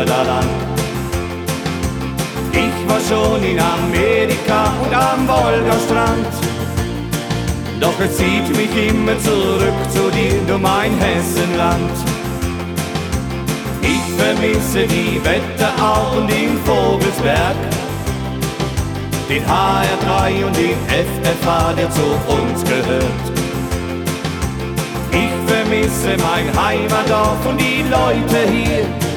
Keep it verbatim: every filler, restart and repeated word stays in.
immer da lang. Ich war schon in Amerika und am Wolgastrand, doch es zieht mich immer zurück zu dir, du mein Hessenland. Ich vermisse die Wetterau und den Vogelsberg, den H R drei und den F F H, der zu uns gehört. Ich vermisse mein Heimatdorf und die Leute hier,